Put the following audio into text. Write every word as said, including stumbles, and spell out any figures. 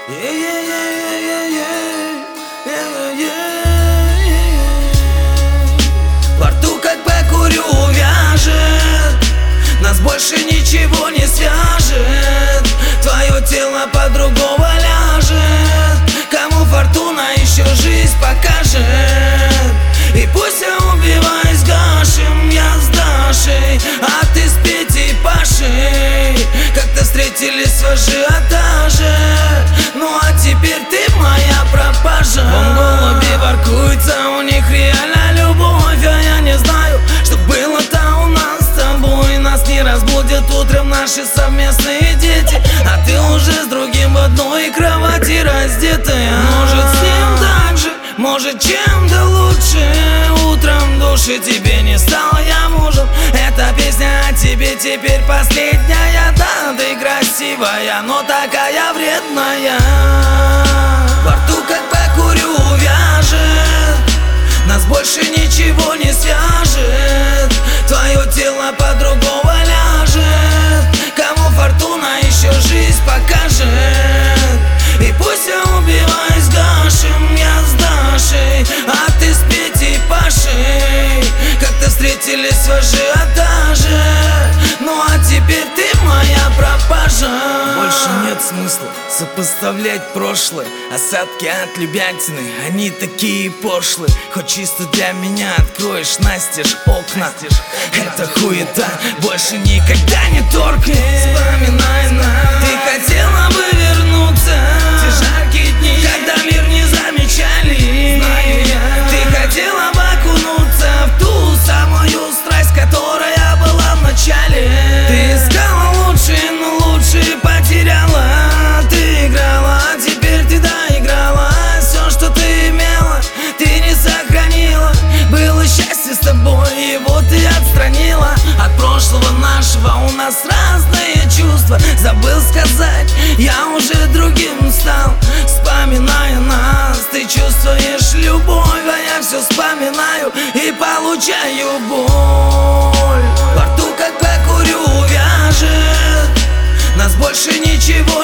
Во рту как покурю вяжет, нас больше ничего не свяжет. Твое тело под другого ляжет, кому фортуна еще жизнь покажет. И пусть я убиваюсь гашем, я с Дашей, а ты с Петей Пашей. Как-то встретились в ажиотаже, ну а теперь ты моя пропажа. Вон голуби воркуются, у них реально любовь, а я не знаю, что было-то у нас с тобой. Нас не разбудят утром наши совместные дети, а ты уже с другим в одной кровати раздетая. Может, с ним так же, может, чем-то лучше. Утром души тебе не стал я мужем. Эта песня о тебе теперь последняя. Да, ты красивая, но такая вредная. Во рту как покурю вяжет, нас больше ничего не свяжет. Твое тело под другого ляжет, кому фортуна еще жизнь покажет. И пусть я убиваюсь гашем, я с Дашей, а ты с Петей Пашей. Как-то встретились в ажиотаже, ну а теперь ты моя пропажа. Больше нет смысла сопоставлять прошлое. Осадки от любятины, они такие пошлые. Хоть чисто для меня откроешь настежь окна. Это хуета больше никогда не торкнет. Вспоминай нас, ты хотела бы вернуться в те жаркие дни, когда мир не замечали. Знаю я, ты хотела бы окунуться в ту самую страсть, которая была в начале. Ты искала лучшее, но лучшее потеряла. Ты играла, а теперь ты доиграла. Все, что ты имела, ты не сохранила. Было счастье с тобой, его ты отстранила. От прошлого нашего у нас разные чувства. Забыл сказать, я уже другим стал. Вспоминая нас, ты чувствуешь любовь, а я все вспоминаю и получаю боль. Во рту как покурю вяжет, нас больше ничего